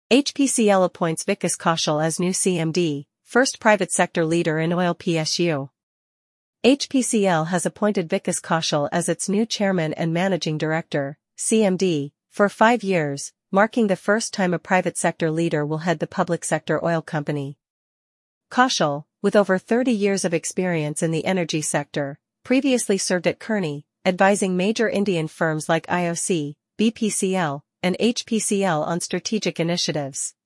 HPCL appoints Vikas Kaushal as new CMD, first private sector leader in oil PSU. HPCL has appointed Vikas Kaushal as its new chairman and managing director, CMD, for 5 years, marking the first time a private sector leader will head the public sector oil company. Kaushal, with over 30 years of experience in the energy sector, previously served at Kearney, advising major Indian firms like IOC, BPCL, and HPCL on strategic initiatives.